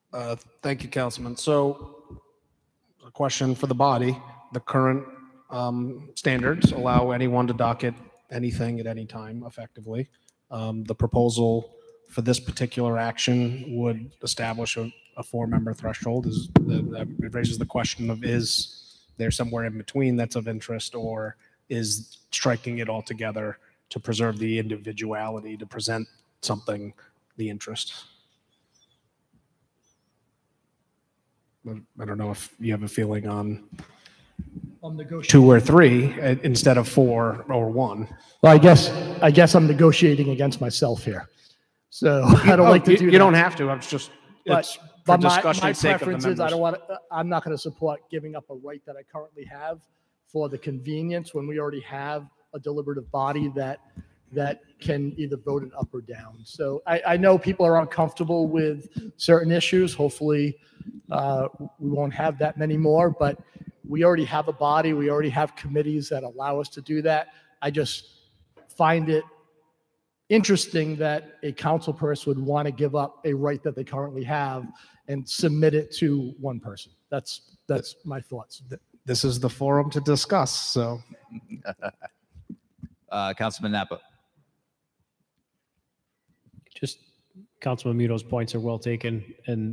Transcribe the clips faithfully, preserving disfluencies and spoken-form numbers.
Uh, thank you, Councilman. So, a question for the body. The current um, standards allow anyone to docket anything at any time effectively. Um, the proposal for this particular action would establish a, a four-member threshold. Is the, it raises the question of, is there somewhere in between that's of interest, or is striking it all together to preserve the individuality to present something the interest? I don't know if you have a feeling on two or three instead of four or one. Well, I guess I guess I'm negotiating against myself here, so I don't oh, like to you, do you that. You don't have to. I'm just but, it's but for my, discussion my sake preference of is the I don't members. want. To, I'm not going to support giving up a right that I currently have for the convenience when we already have a deliberative body that that can either vote it up or down. So I, I know people are uncomfortable with certain issues. Hopefully, uh, we won't have that many more, but we already have a body. We already have committees that allow us to do that. I just find it interesting that a council person would want to give up a right that they currently have and submit it to one person. That's that's my thoughts. This is the forum to discuss. So, uh, Councilman Napa. Just Councilman Muto's points are well taken, and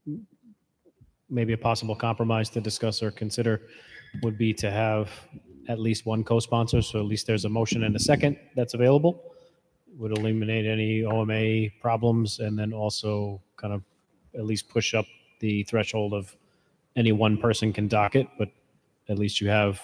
maybe a possible compromise to discuss or consider would be to have at least one co-sponsor, so at least there's a motion and a second that's available. Would eliminate any O M A problems, and then also kind of at least push up the threshold of any one person can docket, but at least you have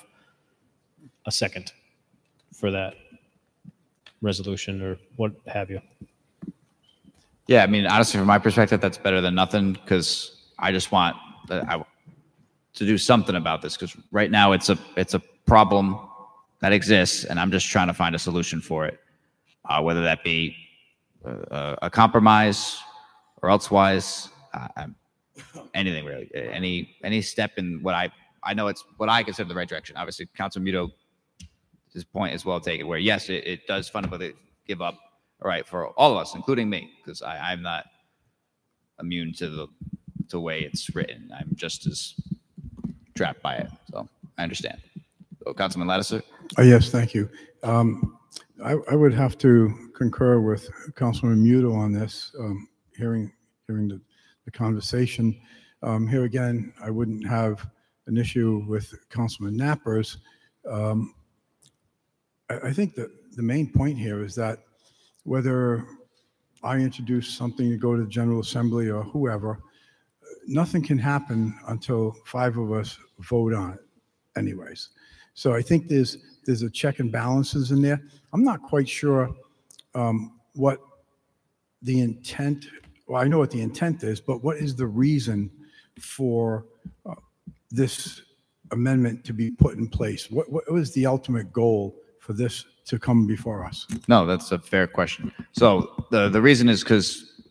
a second for that resolution or what have you. Yeah, I mean, honestly, from my perspective, that's better than nothing, because I just want uh, I, to do something about this, because right now it's a it's a problem that exists, and I'm just trying to find a solution for it, uh, whether that be uh, a compromise or elsewise, uh, anything really, any any step in what I I know it's what I consider the right direction. Obviously, Councilor Muto, his point is well taken, where yes, it, it does fundamentally give up. All right, for all of us, including me, because I'm not immune to the to the way it's written. I'm just as trapped by it. So I understand. So, Councilman Lattiser? Uh, yes, thank you. Um, I, I would have to concur with Councilman Muto on this, um, hearing hearing the, the conversation. Um, here again, I wouldn't have an issue with Councilman Napper's. Um, I, I think that the main point here is that whether I introduce something to go to the General Assembly or whoever, nothing can happen until five of us vote on it anyways. So I think there's there's a check and balances in there. I'm not quite sure um, what the intent, well, I know what the intent is, but what is the reason for uh, this amendment to be put in place? What, what was the ultimate goal for this to come before us? No, that's a fair question. So the, the reason is because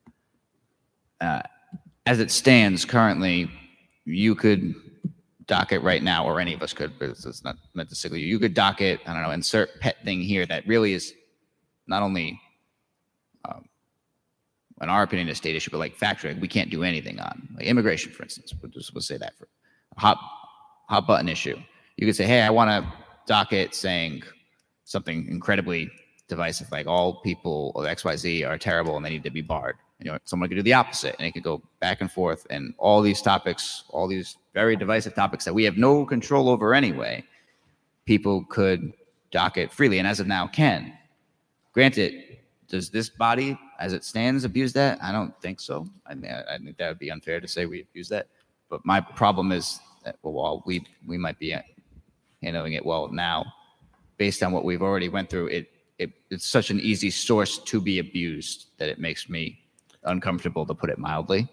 uh, as it stands currently, you could docket right now, or any of us could, but it's not meant to signal you. You could docket, I don't know, insert pet thing here that really is not only, um, in our opinion, a state issue, but like factually, we can't do anything on. Like immigration, for instance, we'll just we'll say that for a hot, hot button issue. You could say, hey, I want to docket saying something incredibly divisive, like all people of X Y Z are terrible and they need to be barred. You know, someone could do the opposite, and it could go back and forth, and all these topics, all these very divisive topics that we have no control over anyway, people could docket freely, and as of now can. Granted, does this body, as it stands, abuse that? I don't think so. I mean, I think that would be unfair to say we abuse that. But my problem is that, well, while we we might be handling it well now, based on what we've already went through, it, it it's such an easy source to be abused that it makes me uncomfortable, to put it mildly.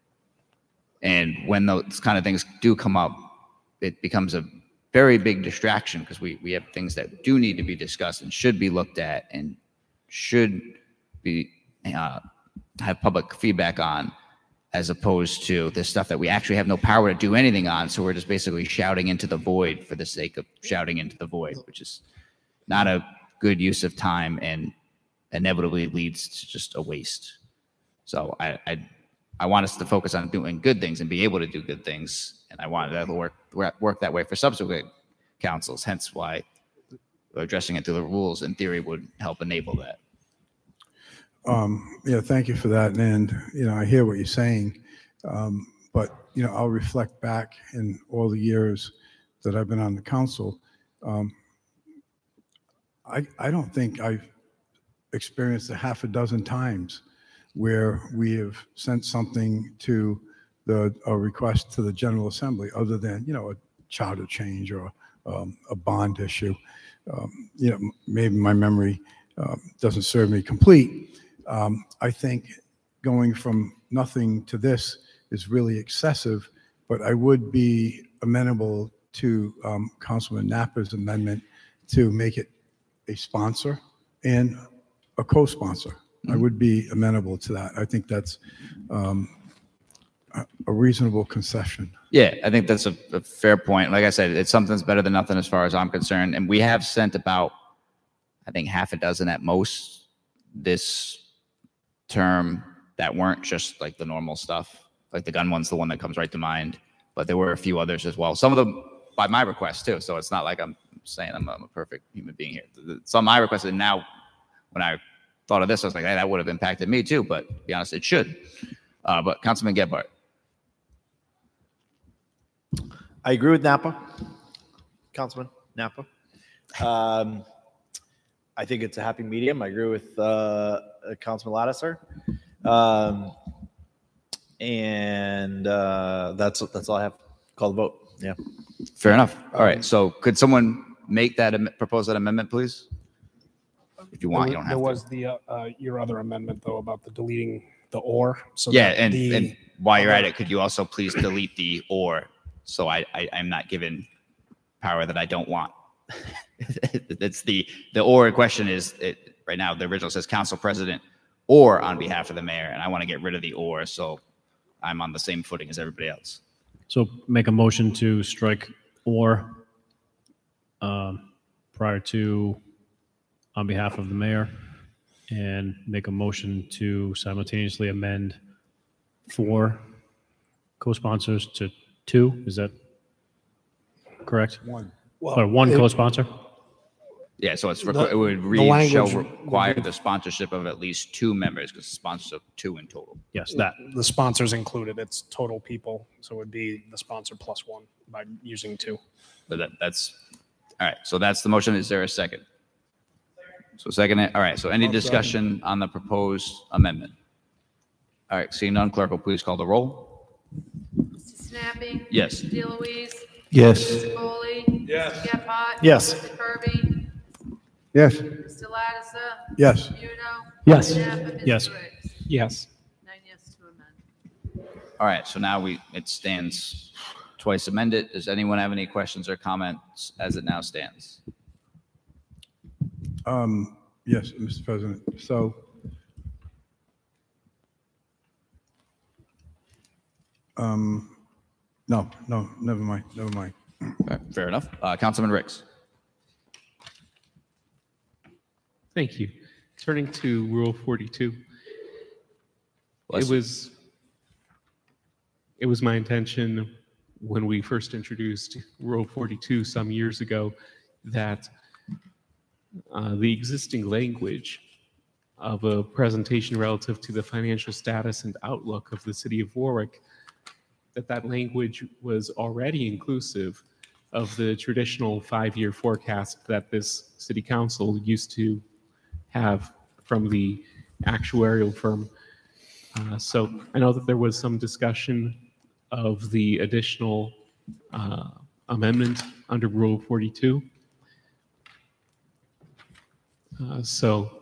And when those kind of things do come up, it becomes a very big distraction, because we, we have things that do need to be discussed and should be looked at and should be uh, have public feedback on, as opposed to this stuff that we actually have no power to do anything on. So we're just basically shouting into the void for the sake of shouting into the void, which is not a good use of time and inevitably leads to just a waste. So I, I I want us to focus on doing good things and be able to do good things. And I wanted that to work, work that way for subsequent councils, hence why addressing it through the rules in theory would help enable that. Um, yeah, thank you for that. And, you know, I hear what you're saying. Um, but, you know, I'll reflect back in all the years that I've been on the council. Um, I, I don't think I've experienced a half a dozen times where we have sent something to the, a request to the General Assembly other than, you know, a charter change or um, a bond issue. Um, you know, maybe my memory um, doesn't serve me complete. Um, I think going from nothing to this is really excessive, but I would be amenable to um, Councilman Napper's amendment to make it a sponsor and a co-sponsor. I would be amenable to that. I think that's um, a a reasonable concession. Yeah, I think that's a, a fair point. Like I said, it's something's better than nothing as far as I'm concerned. And we have sent about, I think, half a dozen at most this term that weren't just like the normal stuff. Like the gun one's the one that comes right to mind, but there were a few others as well. Some of them by my request too. So it's not like I'm saying I'm, I'm a perfect human being here. Some I requested. Now, when I thought of this, I was like, hey, that would have impacted me too. But to be honest, it should. Uh, but Councilman Gebhardt. I agree with Napa, Councilman Napa. Um, I think it's a happy medium. I agree with uh, Councilman Lattiser. Um, and uh, that's that's all I have. Call the vote. Yeah. Fair enough. All right. So could someone make that, am- propose that amendment, please? If you want, you don't have There to. was the, uh, uh, your other amendment though about the deleting the or. So Yeah, that and, the- and while you're at it, could you also please delete the or, so I, I, I'm not given power that I don't want. It's the, the or question is, it, right now, the original says council president or on behalf of the mayor, and I want to get rid of the or, so I'm on the same footing as everybody else. So make a motion to strike or um, prior to on behalf of the mayor, and make a motion to simultaneously amend four co-sponsors to two. Is that correct? One. Or one it- co-sponsor? Yeah, so it's, requ- The- it would the read, shall language would require be- the sponsorship of at least two members, because sponsors of two in total. Yes, that. The sponsors included, it's total people. So it would be the sponsor plus one by using two. But that, that's, all right, so that's the motion. Is there a second? So second it, all right, so any discussion on the proposed amendment? All right, seeing none, clerk will please call the roll. Mister Snappy. Yes. Mister DeLuise. Yes. Mister Foley. Yes. Mister Gephardt. Yes. Mister Kirby. Yes. Mister Lattiser. Yes. Muno. Yes. Napa. Mister Yes. Riggs. Yes. Nine yes to amend. All right, so now we, it stands twice amended. Does anyone have any questions or comments as it now stands? Um, yes, Mister President. So um, no, no, never mind, never mind. All right, fair enough. Uh, Councilman Ricks. Thank you. Turning to Rule forty-two, Bless it you. was it was my intention when we first introduced Rule forty-two some years ago that uh, the existing language of a presentation relative to the financial status and outlook of the city of Warwick, that that language was already inclusive of the traditional five-year forecast that this city council used to have from the actuarial firm. Uh, so I know that there was some discussion of the additional uh, amendment under Rule forty-two. Uh, so,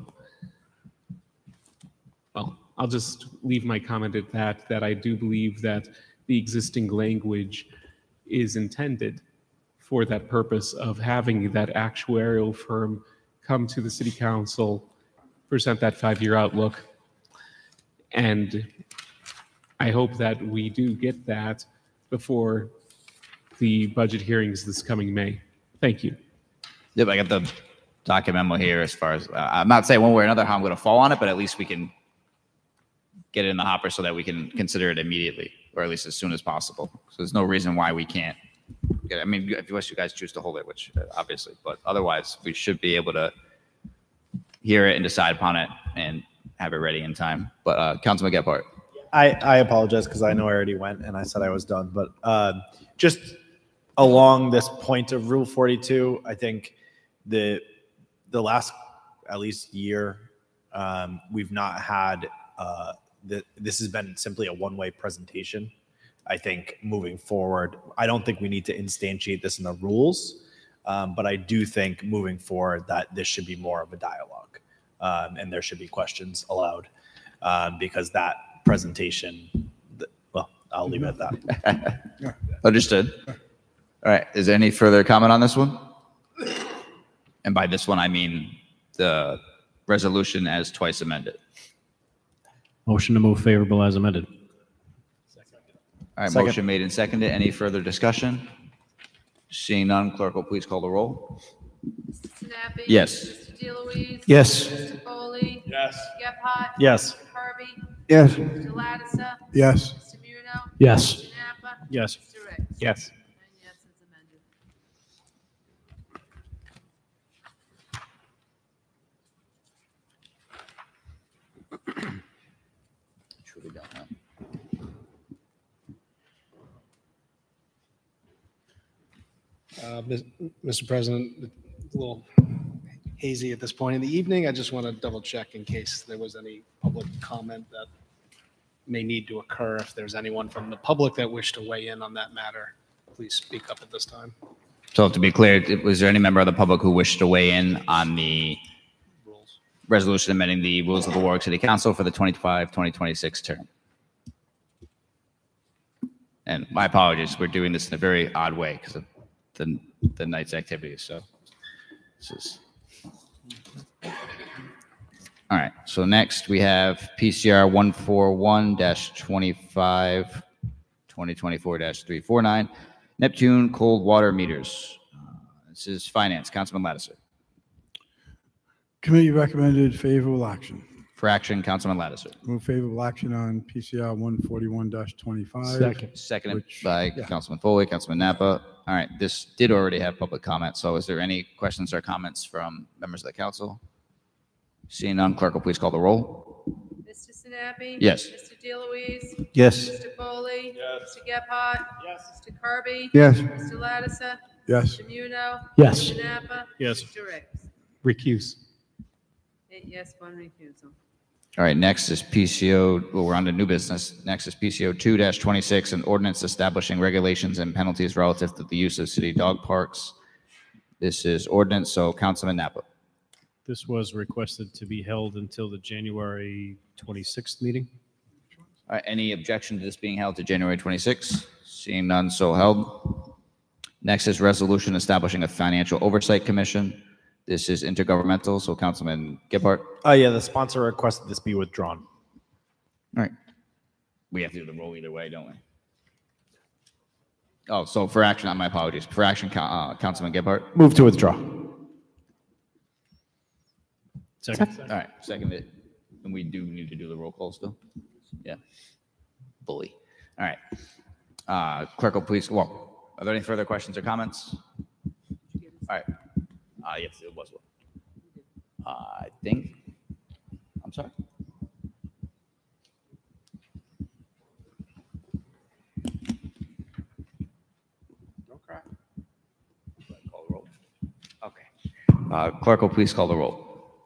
well, I'll just leave my comment at that, that I do believe that the existing language is intended for that purpose of having that actuarial firm come to the city council, present that five-year outlook. And I hope that we do get that before the budget hearings this coming May. Thank you. Yep, I got the docket memo here as far as, uh, I'm not saying one way or another how I'm going to fall on it, but at least we can get it in the hopper so that we can consider it immediately, or at least as soon as possible. So there's no reason why we can't get it. I mean, if you guys choose to hold it, which uh, obviously, but otherwise we should be able to hear it and decide upon it and have it ready in time. But uh, Councilman Gephardt. I, I apologize because I know I already went and I said I was done, but uh, just along this point of Rule forty-two, I think the the last at least year um, we've not had uh, the, this has been simply a one-way presentation. I think moving forward, I don't think we need to instantiate this in the rules, um, but I do think moving forward that this should be more of a dialogue um, and there should be questions allowed um, because that presentation, th- well, I'll leave it at that. Understood. All right. Is there any further comment on this one? And by this one, I mean the resolution as twice amended. Motion to move favorable as amended. All right. Second. Motion made and seconded. Any further discussion? Seeing none, clerk will please call the roll. Mister Sinapi? Yes. Mister DeLuise? Yes. Mister Foley? Yes. Mister Gephardt? Yes. Mister Kirby? Yes. Mister Lattiser? Yes. Mister Muno? Yes. Mister Napa? Yes. Mister Ricks? Yes. Nine yes as amended. Truly don't know. Uh, Mis- Mister President, it's a little hazy at this point in the evening. I just want to double check in case there was any public comment that may need to occur. If there's anyone from the public that wished to weigh in on that matter, please speak up at this time. So to be clear, was there any member of the public who wished to weigh in on the Rules. resolution amending the rules of the Warwick City Council for the twenty-five twenty twenty-six term? And my apologies, we're doing this in a very odd way because of the, the night's activities. So this is. All right. So next we have P C R one forty-one twenty-five twenty twenty-four three forty-nine, Neptune cold water meters. Uh, This is finance. Councilman Lattiser. Committee recommended favorable action. For action, Councilman Lattiser. Move favorable action on P C R one forty-one twenty-five. Second. Seconded Which- by yeah. Councilman Foley, Councilman Napa. All right, this did already have public comment, so is there any questions or comments from members of the council? Seeing none, clerk will please call the roll. Mister Sinapi? Yes. Mister DeLuise? Yes. Mister Foley? Yes. Mister Gephardt? Yes. Mister Kirby? Yes. Mister Lattiser? Yes. Mister Muno? Yes. Mister Napa? Yes. Mister Ricks? Recuse. Eight yes, one recusal. All right, next is P C O, well, we're on to new business. Next is P C O two twenty-six, an ordinance establishing regulations and penalties relative to the use of city dog parks. This is ordinance, so Councilman Napa. This was requested to be held until the January twenty-sixth meeting. All right, any objection to this being held to January twenty-sixth? Seeing none, so held. Next is resolution establishing a financial oversight commission. This is intergovernmental, so Councilman Gephardt. Oh, yeah, the sponsor requested this be withdrawn. All right. We have to do the roll either way, don't we? Oh, so for action, my apologies. For action, Coun- uh, Councilman Gephardt. Move to withdraw. Second. All right, seconded. And we do need to do the roll call still? Yeah. Bully. All right. Uh, Clerk will please, well, are there any further questions or comments? All right. Uh, yes, it was one. Uh, I think, I'm sorry. Don't cry. Call the roll. Okay. Uh, Clerk will please call the roll.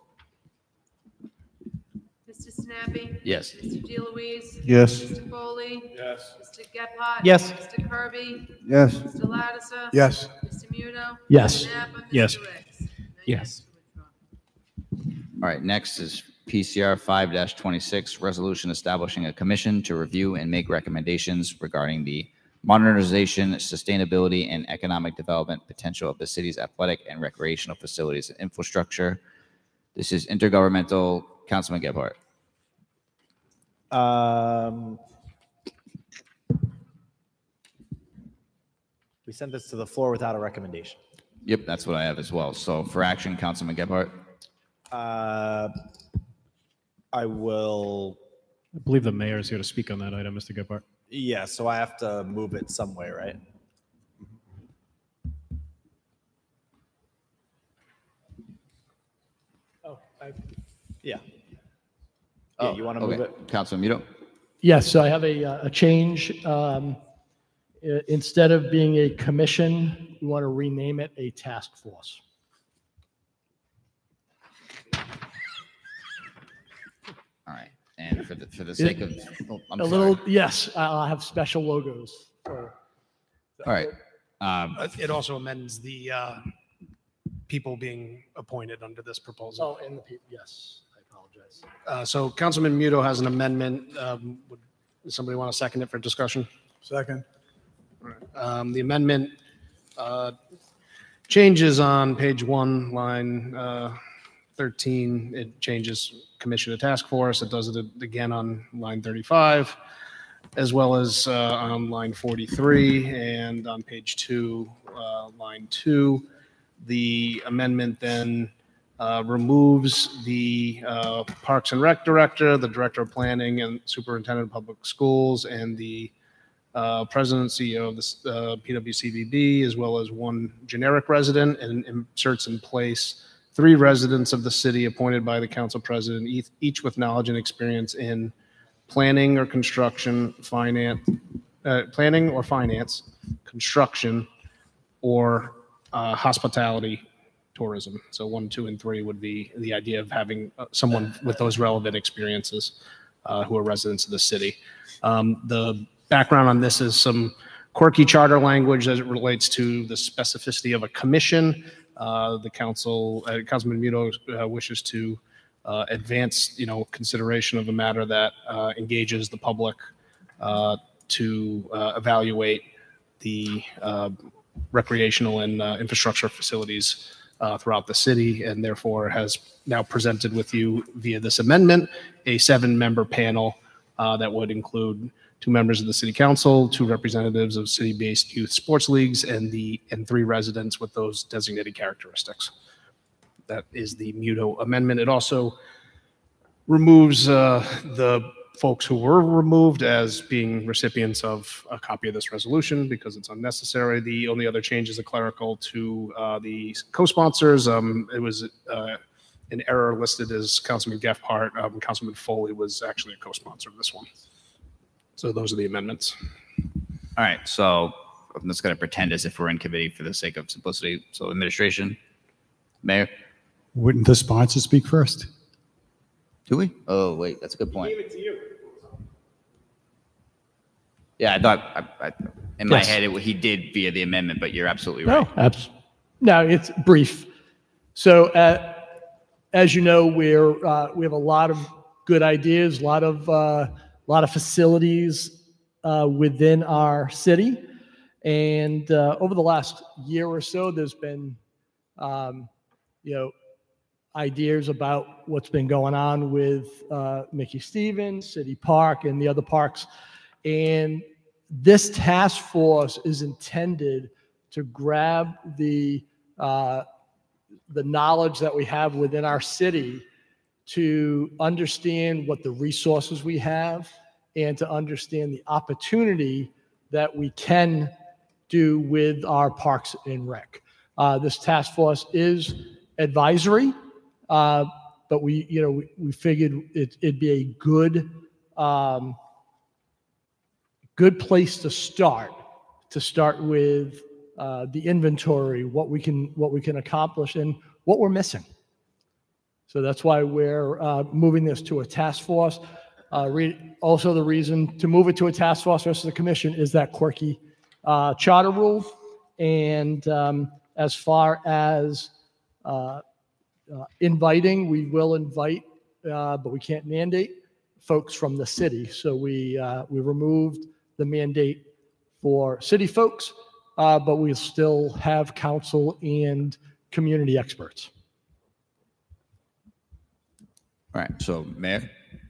Mister Sinapi? Yes. Mister DeLuise? Yes. Mister Foley? Yes. Mister Gephardt? Yes. Mister Kirby? Yes. Mister Lattiser? Yes. Mister Muno? Yes. Mister Napa? Yes. Mister Ricks? Nine Yes. to withdraw. All right, next is P C R five twenty-six, resolution establishing a commission to review and make recommendations regarding the modernization, sustainability, and economic development potential of the city's athletic and recreational facilities and infrastructure. This is intergovernmental. Councilman Gephardt. Um, we sent this to the floor without a recommendation. Yep, that's what I have as well. So for action, Councilman Gephardt. Uh, I will I believe the mayor is here to speak on that item, Mister Gephardt. Yeah, so I have to move it some way, right? Oh, I, Yeah. Yeah, Oh, you want to move okay. it? Councilman Muto? yes, so I have a, uh, a change. Um, i- instead of being a commission, we want to rename it a task force. All right. And for the, for the sake of, oh, I'm A sorry. little, yes, I'll have special logos. for- All right. Um, Uh, It also amends the uh, people being appointed under this proposal. Oh, and the people, yes, I apologize. Uh, So Councilman Muto has an amendment. Um, would does somebody want to second it for discussion? Second. Um, The amendment uh, changes on page one, line uh, thirteen. It changes commission to task force. It does it again on line thirty-five, as well as uh, on line forty-three and on page two, uh, line two. The amendment then uh, removes the uh, Parks and Rec Director, the Director of Planning and Superintendent of Public Schools, and the uh, President and C E O of the uh, P W C V B, as well as one generic resident, and inserts in place three residents of the city appointed by the council president, each, each with knowledge and experience in planning or construction, finance, uh, planning or finance, construction, or uh, hospitality, tourism. So one, two, and three would be the idea of having uh, someone with those relevant experiences uh, who are residents of the city. Um, the background on this is some quirky charter language as it relates to the specificity of a commission. Uh, the council, uh, Councilman Muto uh, wishes to uh, advance, you know, consideration of a matter that uh, engages the public uh, to uh, evaluate the uh, recreational and uh, infrastructure facilities uh, throughout the city, and therefore has now presented with you via this amendment a seven-member panel uh, that would include two members of the city council, two representatives of city-based youth sports leagues, and the and three residents with those designated characteristics. That is the Muto amendment. It also removes uh, the folks who were removed as being recipients of a copy of this resolution because it's unnecessary. The only other change is a clerical to uh, the co-sponsors. Um, it was uh, an error listed as Councilman Gephardt. Um, Councilman Foley was actually a co-sponsor of this one. So those are the amendments. all right. So I'm just going to pretend as if we're in committee for the sake of simplicity. So administration, mayor, Wouldn't the sponsor speak first? do we? Oh, wait, that's a good point. Yeah, I thought, I, I, in my Yes. head, it, he did via the amendment, but you're absolutely No, right. abs- no, it's brief. So, uh, as you know, we're, uh, we have a lot of good ideas, a lot of, uh, lot of facilities, uh, within our city. And, uh, over the last year or so, there's been, um, you know, ideas about what's been going on with, uh, Mickey Stevens, City Park, and the other parks. And this task force is intended to grab the, uh, the knowledge that we have within our city to understand what the resources we have and to understand the opportunity that we can do with our parks and rec. Uh, this task force is advisory, uh, but we, you know, we, we figured it, it'd be a good, um, good place to start, to start with uh, the inventory, what we can, what we can accomplish and what we're missing. So that's why we're uh, moving this to a task force. Uh, re- also, the reason to move it to a task force versus a commission is that quirky uh, charter rule. And um, as far as uh, uh, inviting, we will invite, uh, but we can't mandate folks from the city. So we uh, we removed the mandate for city folks, uh, but we still have council and community experts. All right, so mayor,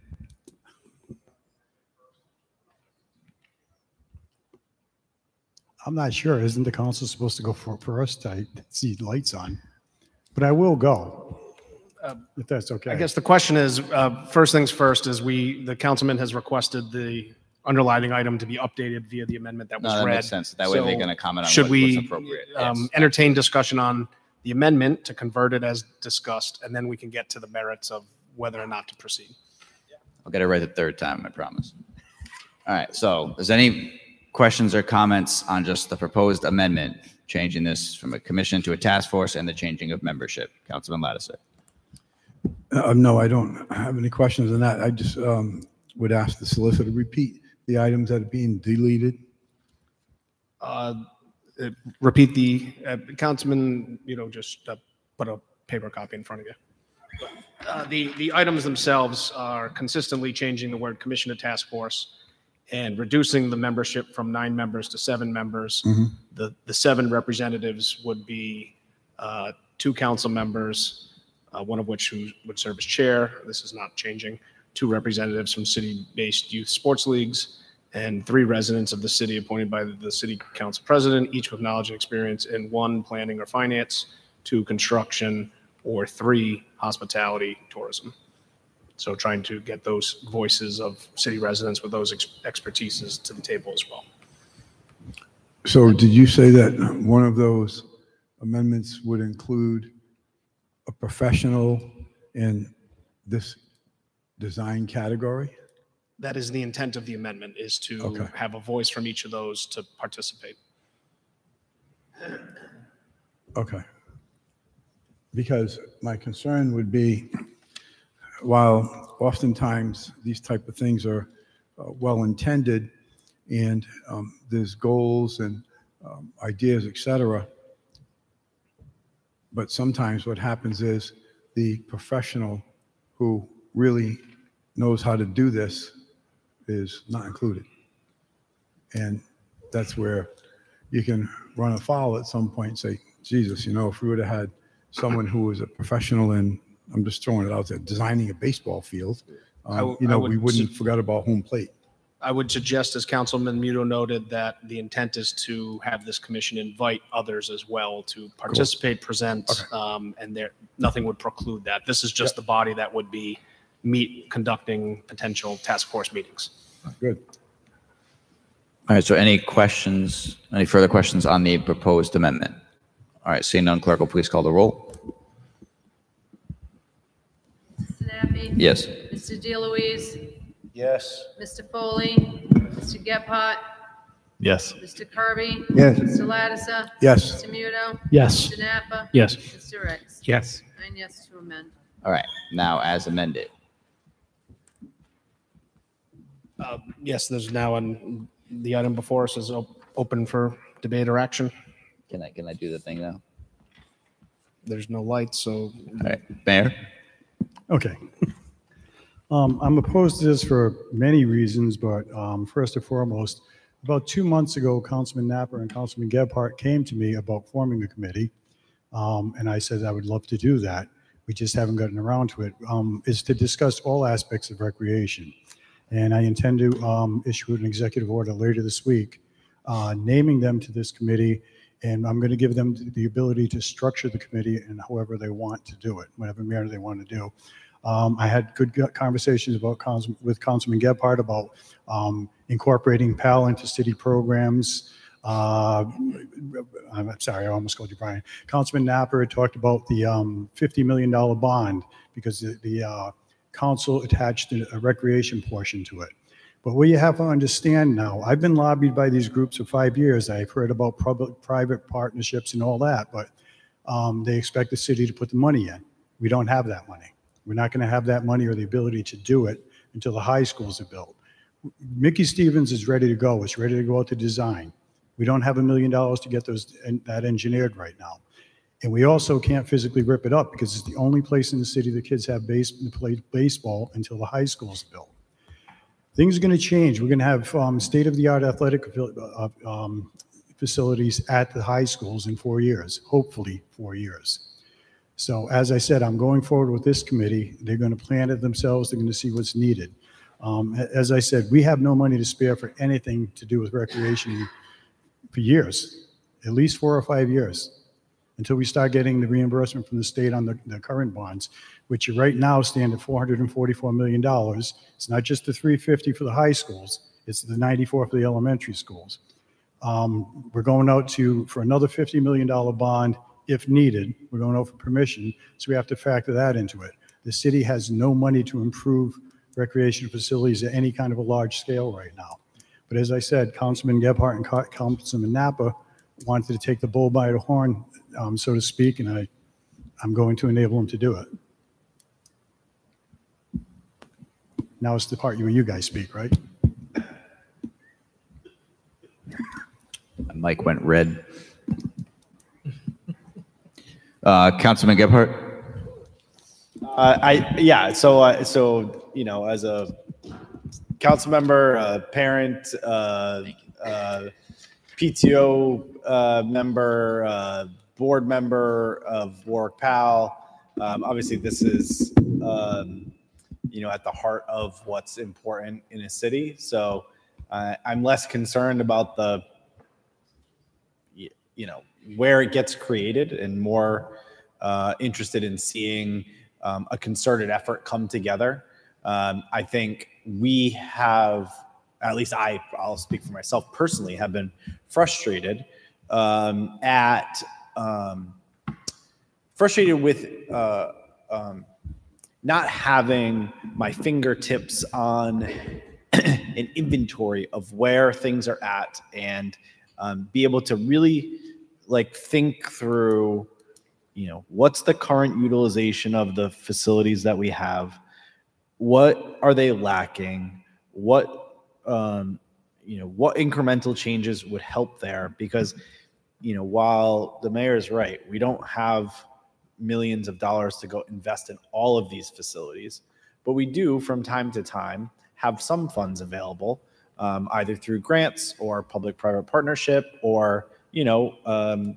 I'm not sure. Isn't the council supposed to go for first? I see lights on, but I will go. if that's okay. I guess the question is, uh, first things first, is we, the councilman has requested the underlining item to be updated via the amendment that was No, that read. makes sense. That way they're So going to comment on should what- we what's appropriate. um, Yes. entertain discussion on the amendment to convert it as discussed, and then we can get to the merits of whether or not to proceed. I'll get it right the third time, I promise. All right, so is any questions or comments on just the proposed amendment, changing this from a commission to a task force and the changing of membership? Councilman Lattiser. Uh, no, I don't have any questions on that. I just um, would ask the solicitor to repeat the items that are being deleted. Uh, uh, Repeat the, uh, Councilman, you know, just uh, put a paper copy in front of you. Uh, The, the items themselves are consistently changing the word commission to task force and reducing the membership from nine members to seven members. The, the seven representatives would be uh, two council members, uh, one of which who would serve as chair. This is not changing. Two representatives from city-based youth sports leagues, and three residents of the city appointed by the city council president, each with knowledge and experience in one, planning or finance, two, construction, or three, hospitality, tourism. So trying to get those voices of city residents with those ex- expertises to the table as well. So did you say that one of those amendments would include a professional in this design category? That is the intent of the amendment, is to Okay. have a voice from each of those to participate. Okay. Because my concern would be, while oftentimes these type of things are uh, well-intended and um, there's goals and um, ideas, et cetera, but sometimes what happens is the professional who really knows how to do this is not included. And that's where you can run afoul at some point and say, Jesus, you know, if we would have had someone who was a professional in, I'm just throwing it out there, designing a baseball field, um, I w- you I know, would we wouldn't su- forget about home plate. I would suggest, as Councilman Muto noted, that the intent is to have this commission invite others as well to participate, present, Okay. um, and there, nothing would preclude that. This is just the body that would be meet, conducting potential task force meetings. Good. All right, so any questions, any further questions on the proposed amendment? All right, seeing none, clerk will please call the roll. Mister Nappi? Yes. Mister DeLuise? Yes. Mister Foley? Mister Gephardt? Yes. Mister Kirby? Yes. Mister Lattiser? Yes. Mister Muto? Yes. Mister Napa? Yes. Mister Ricks? Yes. Nine yes to amend. All right, now as amended. Uh, Yes, there's now, an the item before us is op- open for debate or action. Can I, can I do the thing now? There's no lights, so All right, Mayor? Okay. Um, I'm opposed to this for many reasons, but um, first and foremost, about two months ago, Councilman Napper and Councilman Gebhardt came to me about forming a committee, um, and I said I would love to do that. We just haven't gotten around to it. Um, is to discuss all aspects of recreation, and I intend to um, issue an executive order later this week, uh, naming them to this committee, and I'm going to give them the ability to structure the committee in however they want to do it, whatever manner they want to do. Um, I had good conversations about Council, with Councilman Gebhardt about um, incorporating P A L into city programs. Uh, I'm sorry, I almost called you Brian. Councilman Napper had talked about the um, fifty million dollars bond because the, the uh, council attached a recreation portion to it. But what you have to understand now, I've been lobbied by these groups for five years. I've heard about public-private partnerships and all that, but um, they expect the city to put the money in. We don't have that money. We're not going to have that money or the ability to do it until the high schools are built. Mickey Stevens is ready to go. It's ready to go out to design. We don't have a million dollars to get those that engineered right now. And we also can't physically rip it up because it's the only place in the city the kids have base, play baseball until the high school is built. Things are going to change. We're going to have um, state-of-the-art athletic uh, um, facilities at the high schools in four years, hopefully four years. So as I said, I'm going forward with this committee. They're going to plan it themselves. They're going to see what's needed. Um, as I said, we have no money to spare for anything to do with recreation for years, at least four or five years. until we start getting the reimbursement from the state on the, the current bonds, which right now stand at four hundred forty-four million dollars. It's not just the three hundred fifty for the high schools, it's the ninety-four for the elementary schools. Um, we're going out to, for another fifty million dollars bond if needed. We're going out for permission, so we have to factor that into it. The city has no money to improve recreation facilities at any kind of a large scale right now. But as I said, Councilman Gebhardt and Co- Councilman Napa wanted to take the bull by the horn, um, so to speak, and I, I'm going to enable them to do it. Now it's the part where you guys speak, right? My mic went red. Uh, Councilman Gebhardt? Uh, I, yeah, so, uh, so, you know, as a council member, a parent, uh, uh, P T O uh, member, uh, board member of Warwick Pal, um, obviously this is, um, you know, at the heart of what's important in a city. So uh, I'm less concerned about the, you know, where it gets created and more uh, interested in seeing um, a concerted effort come together. Um, I think we have, at least I, I'll speak for myself personally, have been frustrated um, at, um, frustrated with uh, um, not having my fingertips on an inventory of where things are at and um, be able to really like think through, you know, what's the current utilization of the facilities that we have? What are they lacking? What, um, you know, what incremental changes would help there? Because, you know, while the mayor is right, we don't have millions of dollars to go invest in all of these facilities, but we do from time to time have some funds available, um, either through grants or public-private partnership or, you know, um,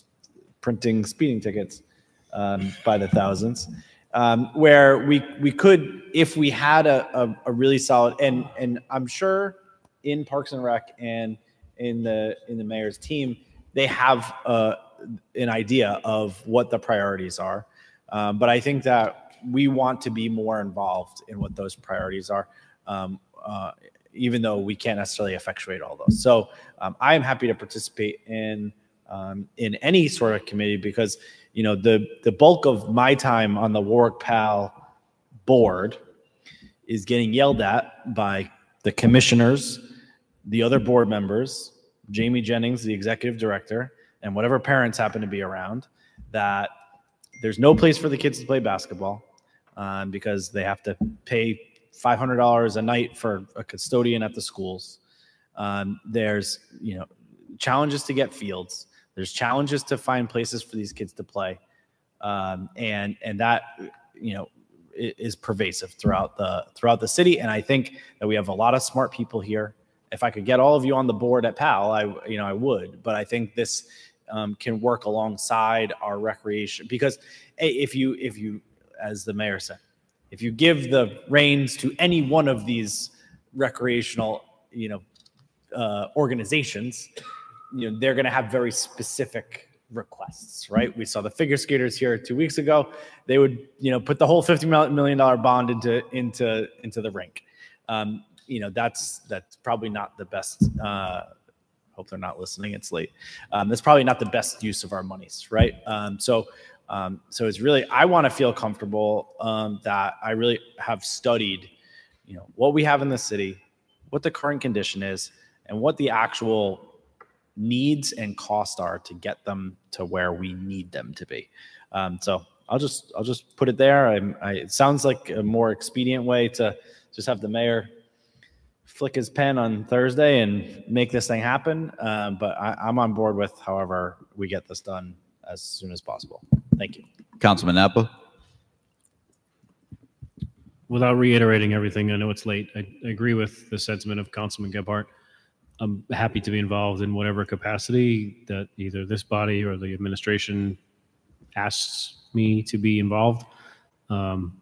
printing speeding tickets um, by the thousands, um, where we we could, if we had a, a, a really solid, and and I'm sure in Parks and Rec and in the in the mayor's team, they have uh, an idea of what the priorities are. Um, but I think that we want to be more involved in what those priorities are, um, uh, even though we can't necessarily effectuate all those. So um, I am happy to participate in um, in any sort of committee because, you know, the the bulk of my time on the Warwick Pal board is getting yelled at by the commissioners, the other board members, Jamie Jennings, the executive director, and whatever parents happen to be around, that there's no place for the kids to play basketball um, because they have to pay five hundred dollars a night for a custodian at the schools. Um, there's, you know, challenges to get fields. There's challenges to find places for these kids to play. Um, and, and that, you know, is pervasive throughout the, throughout the city. And I think that we have a lot of smart people here. If I could get all of you on the board at PAL, I, you know, I would, but I think this um, can work alongside our recreation because hey, if you, if you, as the mayor said, if you give the reins to any one of these recreational, you know, uh, organizations, you know, they're going to have very specific requests, right? We saw the figure skaters here two weeks ago. They would, you know, put the whole fifty million dollars bond into, into, into the rink. Um, you know, that's, that's probably not the best, uh, hope they're not listening. It's late. Um, that's probably not the best use of our monies. Right. Um, so, um, so it's really, I want to feel comfortable, um, that I really have studied, you know, what we have in the city, what the current condition is, and what the actual needs and cost are to get them to where we need them to be. Um, so I'll just, I'll just put it there. I'm, I, it sounds like a more expedient way to just have the mayor flick his pen on Thursday and make this thing happen. Um, but I, I'm on board with however we get this done as soon as possible. Thank you. Councilman Napa? Without reiterating everything, I know it's late. I, I agree with the sentiment of Councilman Gebhardt. I'm happy to be involved in whatever capacity that either this body or the administration asks me to be involved. Um,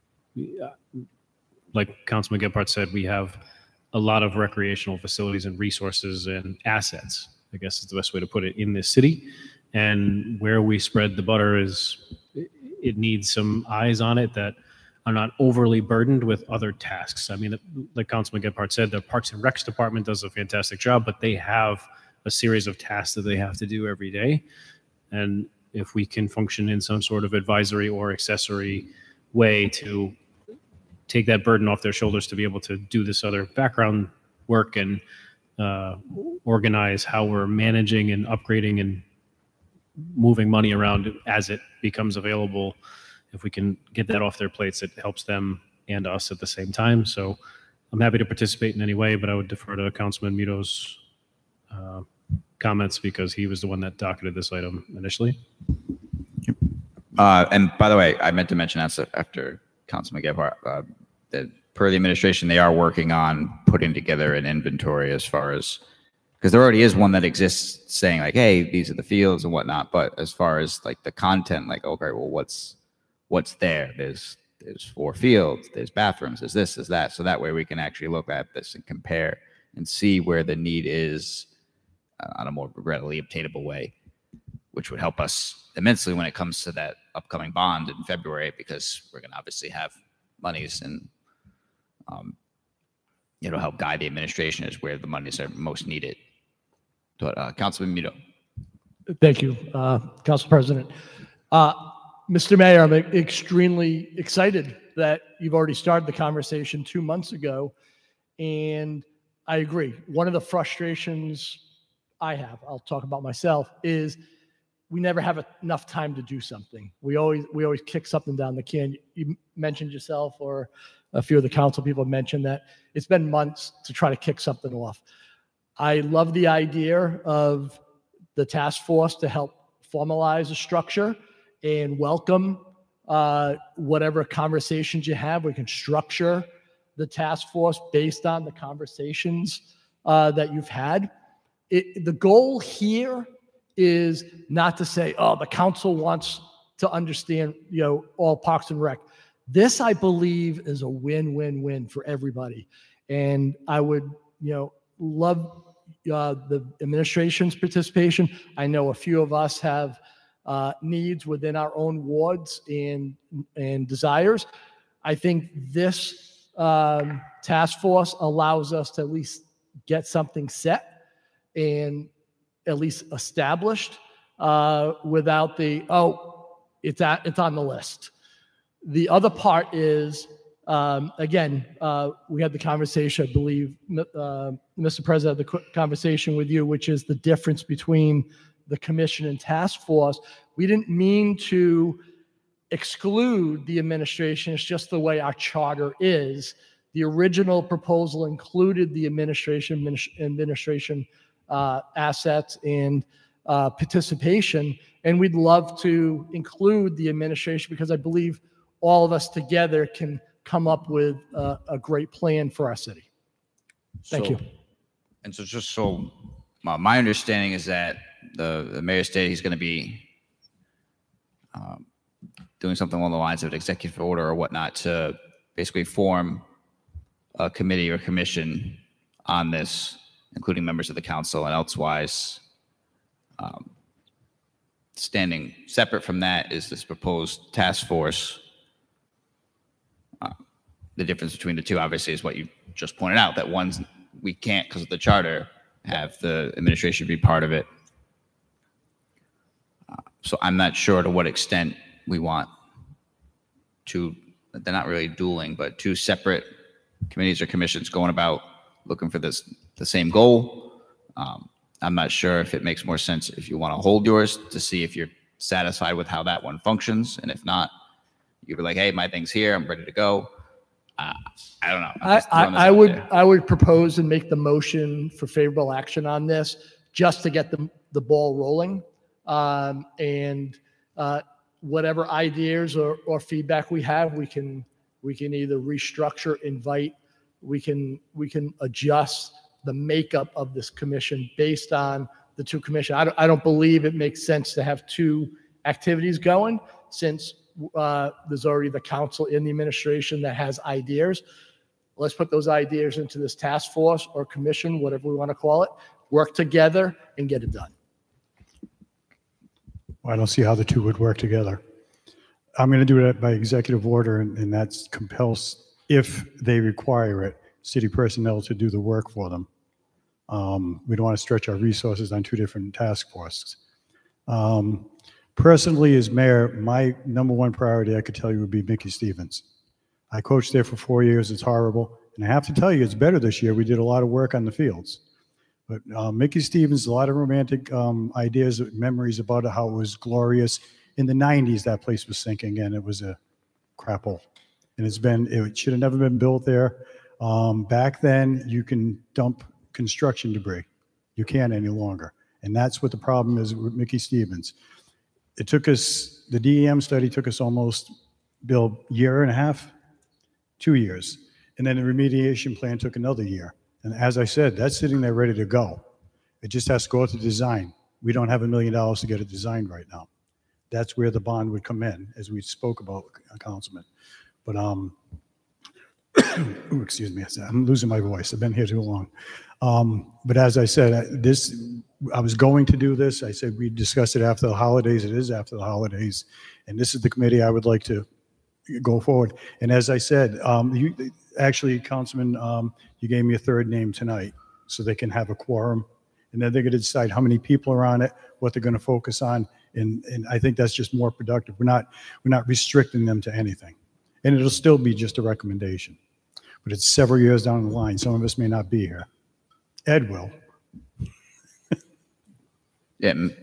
like Councilman Gebhardt said, we have a lot of recreational facilities and resources and assets, I guess is the best way to put it, in this city. And where we spread the butter is, it needs some eyes on it that are not overly burdened with other tasks. I mean, like Councilman Gephardt said, the Parks and Recs department does a fantastic job, but they have a series of tasks that they have to do every day. And if we can function in some sort of advisory or accessory way to take that burden off their shoulders to be able to do this other background work and uh, organize how we're managing and upgrading and moving money around as it becomes available. If we can get that off their plates, it helps them and us at the same time. So I'm happy to participate in any way, but I would defer to Councilman Muto's uh, comments because he was the one that docketed this item initially. Uh, and by the way, I meant to mention after, after Councilman Gephardt, uh, that per the administration, they are working on putting together an inventory as far as, because there already is one that exists saying like, hey, these are the fields and whatnot. But as far as like the content, like, okay, well, what's what's there? There's there's four fields, there's bathrooms, there's this, there's that. So that way we can actually look at this and compare and see where the need is uh, on a more readily obtainable way, which would help us immensely when it comes to that upcoming bond in February, because we're going to obviously have monies and um, it'll help guide the administration as where the monies are most needed. But uh, Councilman Muto. Thank you, uh, Council President. Uh, Mister Mayor, I'm extremely excited that you've already started the conversation two months ago. And I agree. One of the frustrations I have, I'll talk about myself, is we never have enough time to do something. We always we always kick something down the can. You mentioned yourself, or a few of the council people mentioned that it's been months to try to kick something off. I love the idea of the task force to help formalize a structure and welcome uh, whatever conversations you have. We can structure the task force based on the conversations uh, that you've had. It, the goal here is not to say, oh, the council wants to understand, you know, all Parks and Rec. This, I believe, is a win-win-win for everybody. And I would, you know, love uh, the administration's participation. I know a few of us have uh, needs within our own wards and, and desires. I think this um, task force allows us to at least get something set and at least established uh, without the, oh, it's, at, it's on the list. The other part is, um, again, uh, we had the conversation, I believe, uh, Mister President, the conversation with you, which is the difference between the commission and task force. We didn't mean to exclude the administration. It's just the way our charter is. The original proposal included the administration, administration uh, assets and uh, participation. And we'd love to include the administration because I believe all of us together can come up with uh, a great plan for our city. Thank So- you. And so just so uh, my understanding is that the, the mayor stated he's going to be um, doing something along the lines of an executive order or whatnot to basically form a committee or commission on this, including members of the council and elsewise. Um, standing separate from that is this proposed task force. Uh, the difference between the two, obviously, is what you just pointed out, that one's we can't, because of the charter, have the administration be part of it. Uh, so I'm not sure to what extent we want two, they're not really dueling, but two separate committees or commissions going about looking for this, the same goal. Um, I'm not sure if it makes more sense if you want to hold yours to see if you're satisfied with how that one functions. And if not, you'd be like, hey, my thing's here, I'm ready to go. Uh, I don't know. I'm I, just throwing this I, I out would there. I would propose and make the motion for favorable action on this just to get the, the ball rolling. Um, and uh, whatever ideas or, or feedback we have, we can we can either restructure, invite, we can we can adjust the makeup of this commission based on the two commission. I don't, I don't believe it makes sense to have two activities going since uh, there's already the council in the administration that has ideas. Let's put those ideas into this task force or commission, whatever we want to call it, work together and get it done. I don't see how the two would work together. I'm going to do that by executive order, and, and that compels, if they require it, city personnel to do the work for them. Um, we don't want to stretch our resources on two different task forces. Um, personally, as mayor, my number one priority, I could tell you, would be Mickey Stevens. I coached there for four years. It's horrible. And I have to tell you, it's better this year. We did a lot of work on the fields. But uh, Mickey Stevens, a lot of romantic um, ideas, memories about how it was glorious. In the nineties, that place was sinking, and it was a crap hole. And it's been, it should have never been built there. Um, back then, you can dump construction debris. You can't any longer. And that's what the problem is with Mickey Stevens. It took us, the D E M study took us almost, Bill, year and a half, two years. And then the remediation plan took another year. And as I said, that's sitting there ready to go. It just has to go to design. We don't have a million dollars to get it designed right now. That's where the bond would come in, as we spoke about, Councilman. But, um, ooh, excuse me, I'm losing my voice. I've been here too long. Um, but as I said, I, this, I was going to do this. I said we discussed it after the holidays. It is after the holidays. And this is the committee I would like to go forward. And as I said, um, you, actually, Councilman, um, you gave me a third name tonight so they can have a quorum. And then they're going to decide how many people are on it, what they're going to focus on. And, and I think that's just more productive. We're not, we're not restricting them to anything. And it'll still be just a recommendation. But it's several years down the line. Some of us may not be here. Ed will. Yeah. And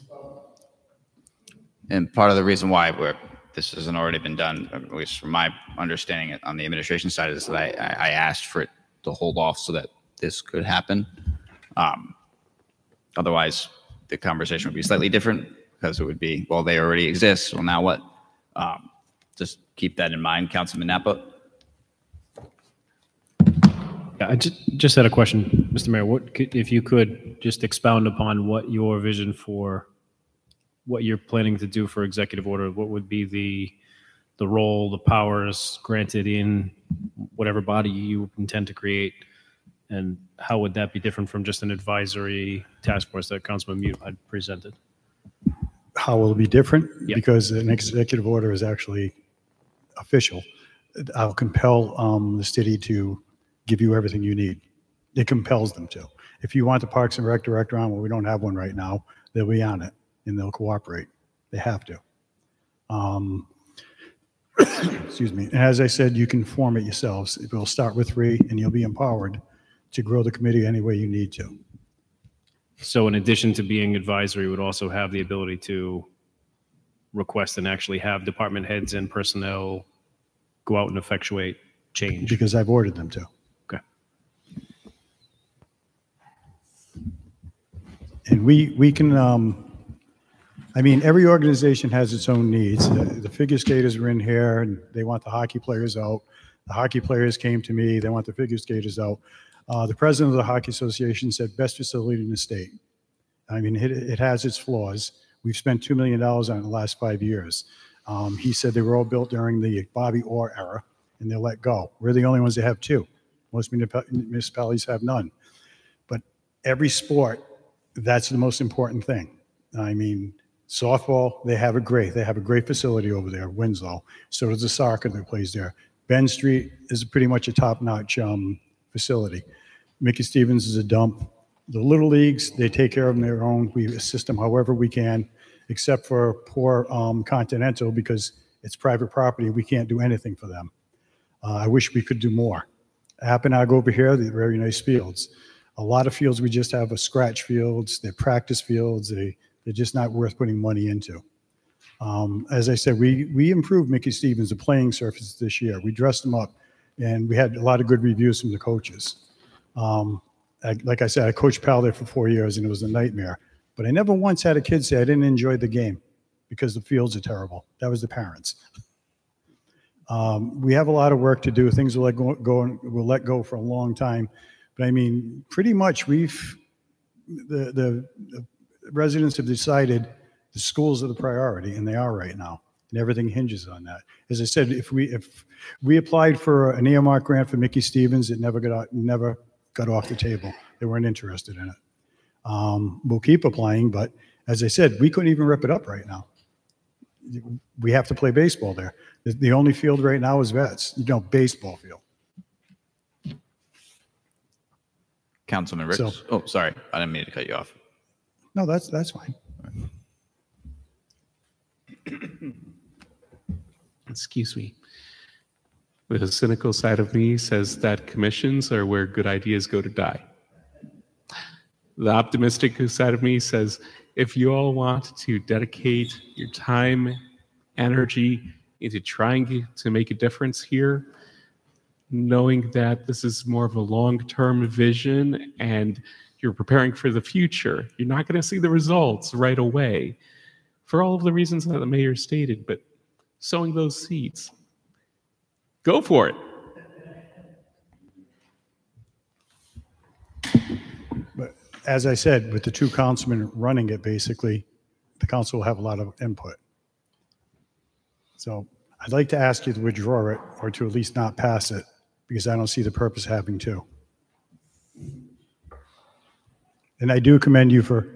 and part of the reason why we're, this hasn't already been done, at least from my understanding on the administration side, is that I, I asked for it to hold off so that this could happen. Um, otherwise, the conversation would be slightly different, because it would be, well, they already exist. Well, now what? Um, just keep that in mind, Councilman Napa. Yeah, I just, just had a question, Mister Mayor. What could, if you could just expound upon what your vision for what you're planning to do for executive order, what would be the the role, the powers granted in whatever body you intend to create, and how would that be different from just an advisory task force that Councilman Mute had presented? How will it be different? Yeah. Because an executive order is actually official. I'll compel um, the city to give you everything you need. It compels them to. If you want the Parks and Rec director on, well, we don't have one right now, they'll be on it and they'll cooperate. They have to. Um, excuse me. And as I said, you can form it yourselves. It will start with three, and you'll be empowered to grow the committee any way you need to. So in addition to being advisory, would also have the ability to request and actually have department heads and personnel go out and effectuate change? Because I've ordered them to. Okay. And we, we can, um, I mean, every organization has its own needs. The, the figure skaters are in here and they want the hockey players out. The hockey players came to me, they want the figure skaters out. Uh, the president of the Hockey Association said best facility in the state. I mean, it, it has its flaws. We've spent two million dollars on it in the last five years. Um, he said they were all built during the Bobby Orr era and they're let go. We're the only ones that have two. Most municipalities have none. But every sport, that's the most important thing. I mean, softball, they have a great, they have a great facility over there, Winslow. So does the soccer that plays there. Ben Street is pretty much a top-notch um, facility. Mickey Stevens is a dump. The little leagues, they take care of them their own. We assist them however we can, except for poor um, Continental, because it's private property. We can't do anything for them. Uh, I wish we could do more. Appenag over here, they're very nice fields. A lot of fields we just have are scratch fields. They're practice fields. They, they're just not worth putting money into. Um, as I said, we, we improved Mickey Stevens, the playing surface this year. We dressed them up, and we had a lot of good reviews from the coaches. Um, I, like I said, I coached Pal there for four years, and it was a nightmare. But I never once had a kid say I didn't enjoy the game because the fields are terrible. That was the parents. Um, we have a lot of work to do. Things will let go, go will let go for a long time. But I mean, pretty much we've, the, the, the residents have decided the schools are the priority, and they are right now. And everything hinges on that. As I said, if we if we applied for an earmark grant for Mickey Stevens, it never got out, never got off the table. They weren't interested in it. Um, we'll keep applying, but As I said, we couldn't even rip it up right now. We have to play baseball there. The, the only field right now is vets, you know, baseball field. Councilman Ricks. So- Oh, sorry. I didn't mean to cut you off. No, that's, that's fine. Excuse me. The cynical side of me says that commissions are where good ideas go to die. The optimistic side of me says if you all want to dedicate your time, energy into trying to make a difference here, knowing that this is more of a long-term vision and you're preparing for the future, you're not going to see the results right away for all of the reasons that the mayor stated, but sowing those seeds, go for it. But as I said, with the two councilmen running it, basically, the council will have a lot of input. So I'd like to ask you to withdraw it or to at least not pass it, because I don't see the purpose of having two. And I do commend you for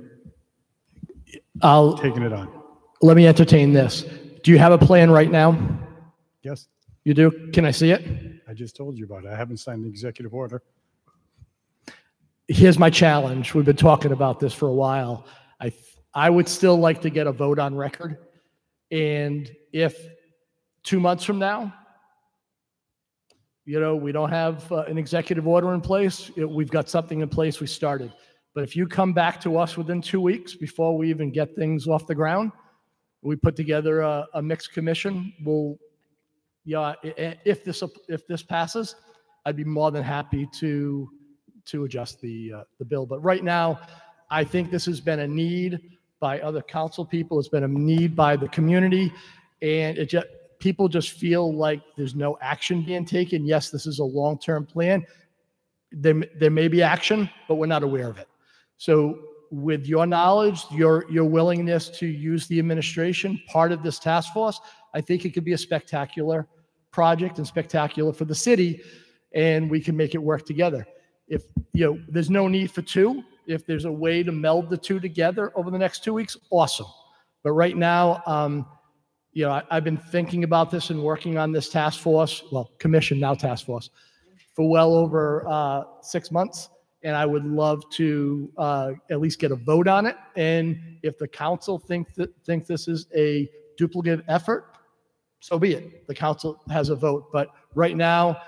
I'll, taking it on. let me entertain this. Do you have a plan right now? Yes, You do? Can I see it? I just told you about it. I haven't signed the executive order. Here's my challenge. We've been talking about this for a while. I, I would still like to get a vote on record. And if two months from now, you know, we don't have uh, an executive order in place, it, we've got something in place we started. But if you come back to us within two weeks before we even get things off the ground, we put together a, a mixed commission. We'll, yeah, i- i- if this if this passes, I'd be more than happy to to adjust the uh, the bill. But right now, I think this has been a need by other council people. It's been a need by the community, and it just people just feel like there's no action being taken. Yes, this is a long-term plan. There, there may be action, but we're not aware of it. So with your knowledge, your, your willingness to use the administration, part of this task force, I think it could be a spectacular project and spectacular for the city, and we can make it work together. If, you know, there's no need for two. If there's a way to meld the two together over the next two weeks, awesome. But right now, um, you know, I, I've been thinking about this and working on this task force, well, commission, now task force, for well over uh, six months. And I would love to uh, at least get a vote on it. And if the council think that think this is a duplicative effort, so be it. The council has a vote. But right now,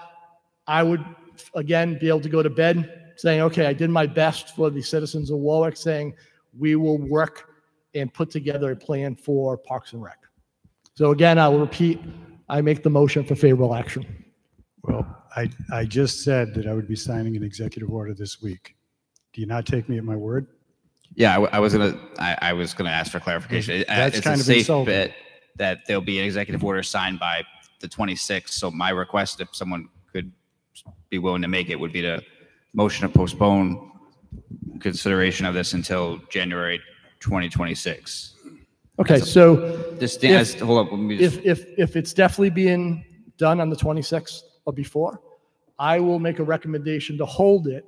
I would, again, be able to go to bed saying, okay, I did my best for the citizens of Warwick, saying we will work and put together a plan for Parks and Rec. So again, I will repeat, I make the motion for favorable action. Well, I, I just said that I would be signing an executive order this week. Do you not take me at my word? Yeah, I, w- I was gonna. I, I was gonna ask for clarification. It- uh, That's it's kind a of safe insulting. bet that there'll be an executive order signed by the twenty-sixth. So my request, if someone could be willing to make it, would be to motion to postpone consideration of this until January twenty twenty-six. Okay, so This If- stands. Hold up. Let me just, if, if, if it's definitely being done on the twenty-sixth or before, I will make a recommendation to hold it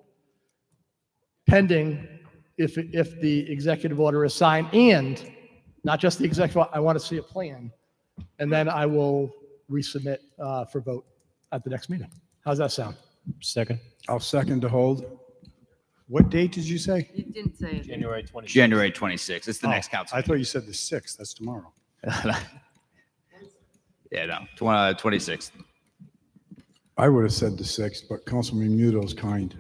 pending if, if the executive order is signed, and not just the executive, I want to see a plan. And then I will resubmit uh, for vote at the next meeting. How's that sound? Second. I'll second to hold. What date did you say? You didn't say it. January twenty-sixth. January twenty-sixth. It's the Oh, next council. I thought you said the sixth. That's tomorrow. Yeah, no, tw- uh, twenty-sixth. I would have said the sixth, but Councilman Muto's kind.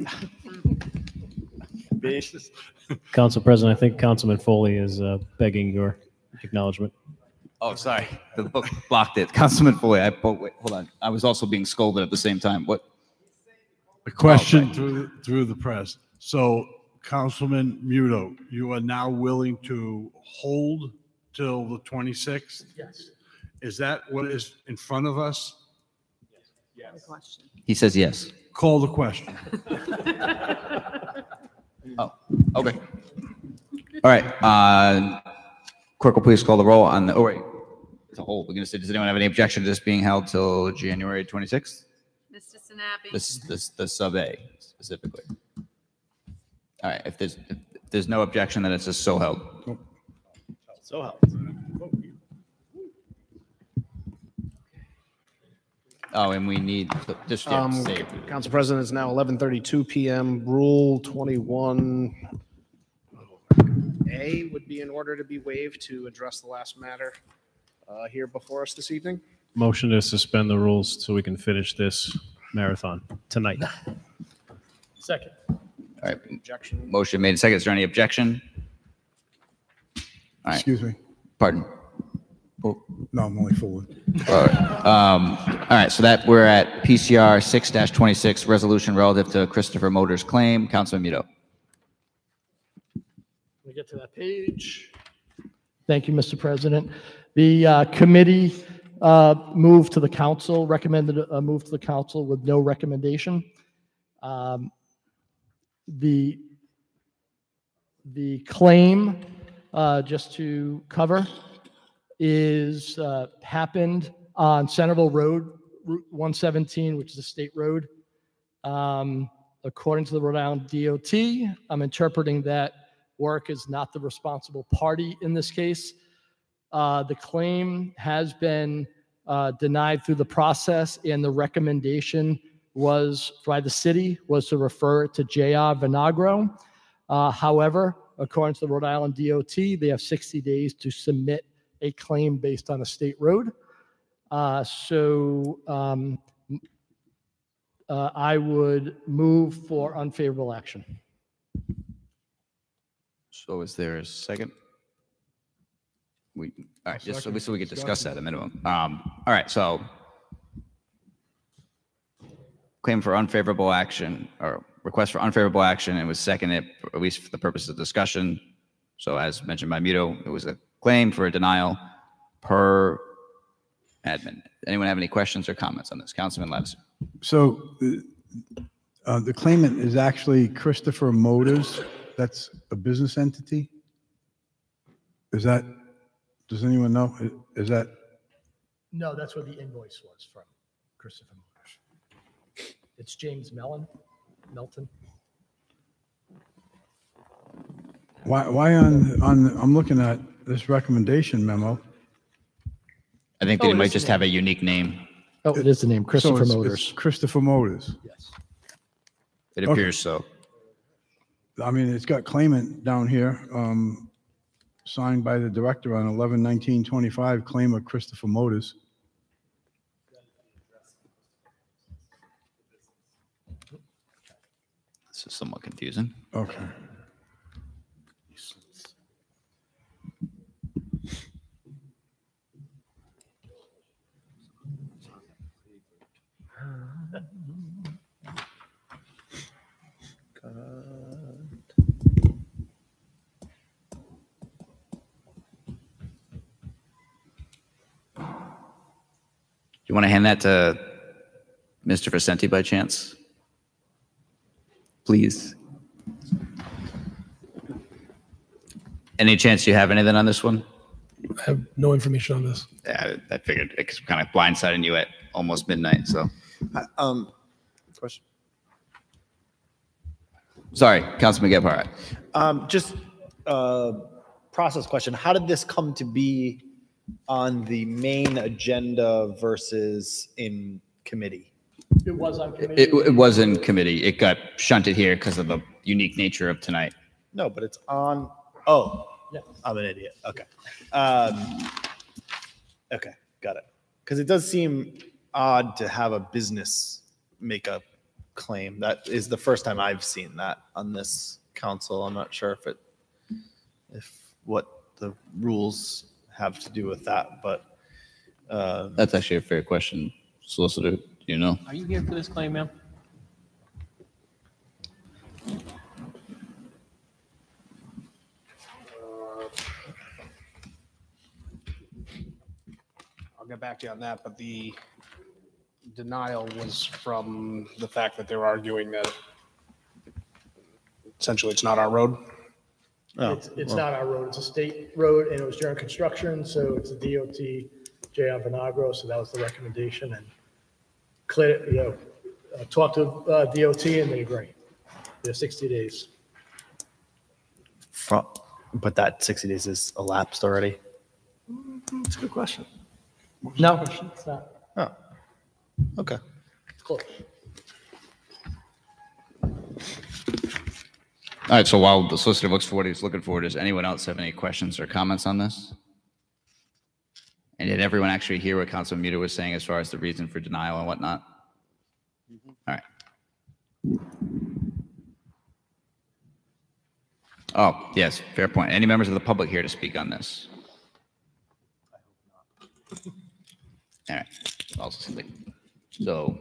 Council President, I think Councilman Foley is uh, begging your acknowledgement. Oh, sorry. The book blocked it. Councilman Foley, I, oh, wait, hold on. I was also being scolded at the same time. What? A question Okay. through, through the press. So Councilman Muto, you are now willing to hold till the twenty-sixth? Yes. Is that what is in front of us? The question. He says yes. Call the question. Oh, okay. All right. Uh, clerk will please call the roll on the, oh, wait. It's a hold. We're going to say, does anyone have any objection to this being held till January twenty-sixth? Mister Sinapi. This, this, the sub A specifically. All right. If there's, if there's no objection, then it's just so held. So helped. Oh, and we need, just yeah, Um, save. Council President, it's now eleven thirty-two PM. Rule twenty-one A would be in order to be waived to address the last matter uh, here before us this evening. Motion to suspend the rules so we can finish this marathon tonight. Second. All right, Objection. motion made. Second, is there any objection? All right, Excuse me. pardon. No, I'm only fooling. All right. Um, all right, so that we're at P C R six twenty-six, resolution relative to Christopher Motors claim. Councilman Muto. Let me get to that page. Thank you, Mister President. The uh, committee uh, moved to the council, recommended a move to the council with no recommendation. Um, The, the claim, uh, just to cover, is uh, happened on Centerville Road, Route one seventeen, which is a state road. Um, According to the Rhode Island D O T, I'm interpreting that work is not the responsible party in this case. Uh, The claim has been uh, denied through the process, and the recommendation was by the city was to refer it to J R Vinagro. Uh, however, according to the Rhode Island D O T, they have sixty days to submit a claim based on a state road. Uh, so um, uh, I would move for unfavorable action. So is there a second? We, all right, just so we, second. so we could discuss that at a minimum. Um, all right, so claim for unfavorable action or request for unfavorable action, and was seconded, at least for the purpose of discussion. So as mentioned by Muto, it was a claim for a denial per admin. Anyone have any questions or comments on this? Councilman Lattiser. So uh, the claimant is actually Christopher Motors. That's a business entity? Is that, does anyone know? Is is that, No, that's where the invoice was from, Christopher Motors. It's James Mellon, Melton. why, why on, on, I'm looking at this recommendation memo. I think Oh, they it might is just the have a unique name. Oh, it is the name, So Christopher it's- it's Motors. Christopher Motors. Yes. It Okay. appears so. I mean, it's got claimant down here, um, signed by the director on eleven nineteen twenty-five, claim of Christopher Motors. This is somewhat confusing. Okay. You want to hand that to Mister Vicente by chance? Please. Any chance you have anything on this one? I have no information on this. Yeah, I figured it's kind of blindsiding you at almost midnight. So, Um, question. sorry, Councilman Gephardt. Um, just uh, process question. How did this come to be on the main agenda versus in committee? It was on committee. It, it was in committee. It got shunted here because of the unique nature of tonight. No, but it's on. Oh, Yes. I'm an idiot. Okay. Um, okay, got it. Because it does seem odd to have a business make a claim. That is the first time I've seen that on this council. I'm not sure if it, if what the rules have to do with that, but. Uh, That's actually a fair question, Solicitor. Do you know? Are you here for this claim, ma'am? I'll get back to you on that, but the denial was from the fact that they're arguing that essentially it's not our road. oh, It's, it's well, not our road, it's a state road, and it was during construction, so it's a D O T, J R Vinagro, so that was the recommendation, and clear, you know, uh, talk to uh, D O T, and they agree. They're sixty days. From, but that sixty days is elapsed already. It's a good question. No, it's not. Oh, okay. It's close. All right, so while the solicitor looks for what he's looking for, does anyone else have any questions or comments on this? And did everyone actually hear what Councilman Muto was saying as far as the reason for denial and whatnot? All right. Oh, yes, fair point. Any members of the public here to speak on this? All right. Also, so,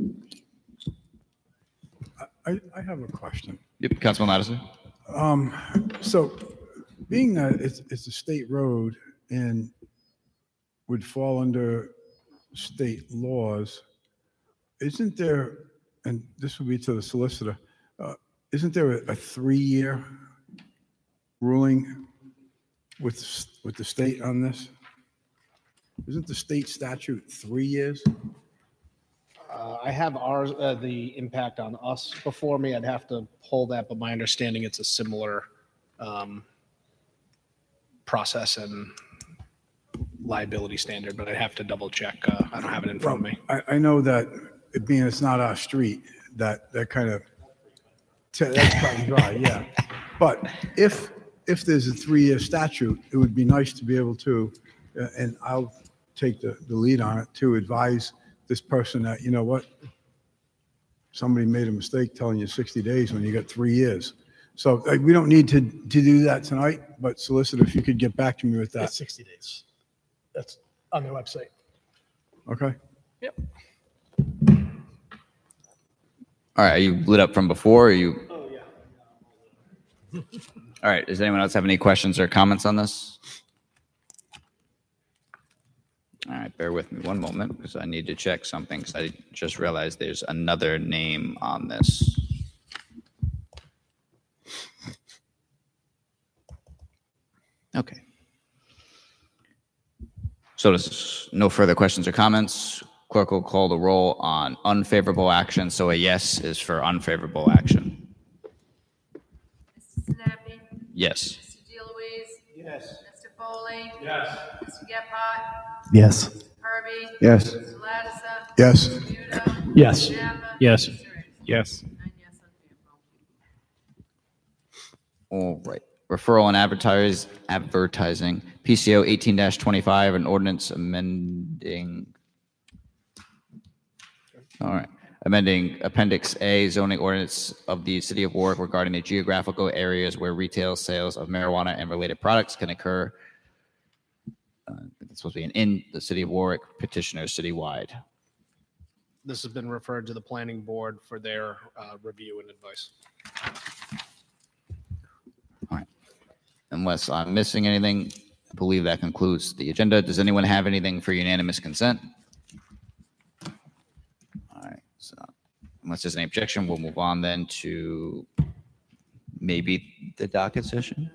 I, I have a question. yep, Councilman Lattiser. Um, so being that it's, it's a state road and would fall under state laws, isn't there, and this would be to the solicitor, uh, isn't there a, a three-year ruling with, with the state on this? Isn't the state statute three years? Uh, I have ours, uh, the impact on us before me. I'd have to pull that, but my understanding it's a similar um, process and liability standard, but I'd have to double check. Uh, I don't have it in front of me. I, I know that it being it's not our street, that, that kind of, that's cut and dry, yeah. But if, if there's a three-year statute, it would be nice to be able to, uh, and I'll take the, the lead on it, to advise this person that, you know what, somebody made a mistake telling you sixty days when you got three years. So uh, we don't need to, to do that tonight, but solicitor, if you could get back to me with that, It's sixty days. That's on their website. okay? Yep. All right, are you lit up from before? Or are you? Oh, yeah. All right, does anyone else have any questions or comments on this? All right, bear with me one moment because I need to check something because I just realized there's another name on this. Okay. So there's no further questions or comments. Clerk will call the roll on unfavorable action. So a yes is for unfavorable action. Mister Sinapi? Yes. Mister DeLuise? Yes. Mister Foley? Yes. Mister Gephardt? Yes. Kirby? Yes. Mister Lattiser? Yes. Mister Muto? Yes. Mister Napa? Yes. Mister Ricks? Yes. Nine yes, unfavorable. All right. Referral and advertise, advertising, P C O eighteen twenty-five, an ordinance amending. All right. Amending Appendix A zoning ordinance of the City of Warwick regarding the geographical areas where retail sales of marijuana and related products can occur. Uh, it's supposed to be an in the City of Warwick, petitioners citywide. This has been referred to the planning board for their uh, review and advice. Unless I'm missing anything, I believe that concludes the agenda. Does anyone have anything for unanimous consent? All right, so unless there's any objection, we'll move on then to maybe the docket session.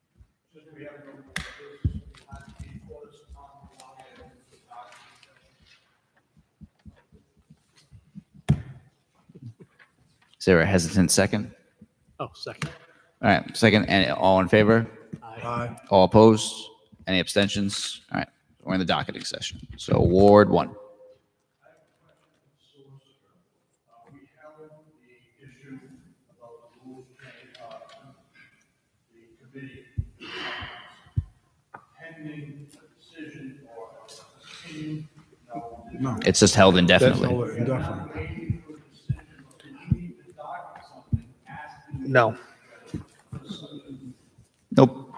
Is there a hesitant second? Oh, second. All right, second, and all in favor? Aye. All opposed? Any abstentions? All right, we're in the docketing session. So Ward one. No. It's just held That's indefinitely. all indefinitely. No. Nope.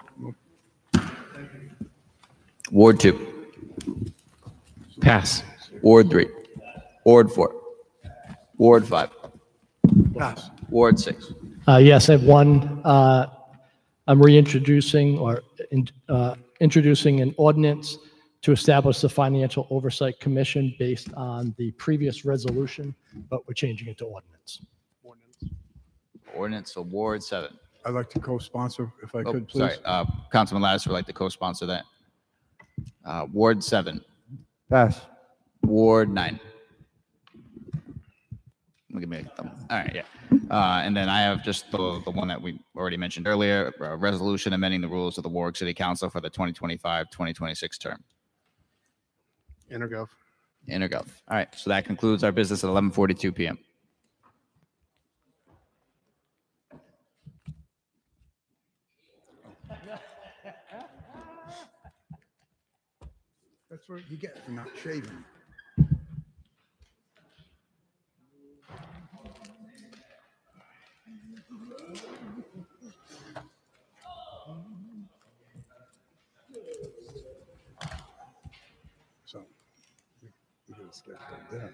Ward two. Pass. Ward three. Ward four. Ward five. Pass. Ward six. Uh, yes, I have one. Uh, I'm reintroducing or in, uh, introducing an ordinance to establish the Financial Oversight Commission based on the previous resolution, but we're changing it to ordinance. Ordinance, so Ward seven. I'd like to co-sponsor if I Oh, could, please. sorry, uh, Councilman Lattiser would like to co-sponsor that. Uh, Ward seven. Pass. Ward nine. Look at me. All right, yeah. Uh, and then I have just the, the one that we already mentioned earlier, a resolution amending the rules of the Warwick City Council for the twenty twenty-five twenty twenty-six term. Intergov. Intergov. All right, so that concludes our business at eleven forty-two p.m. That's what you get for not shaving. So, we we gotta skip that.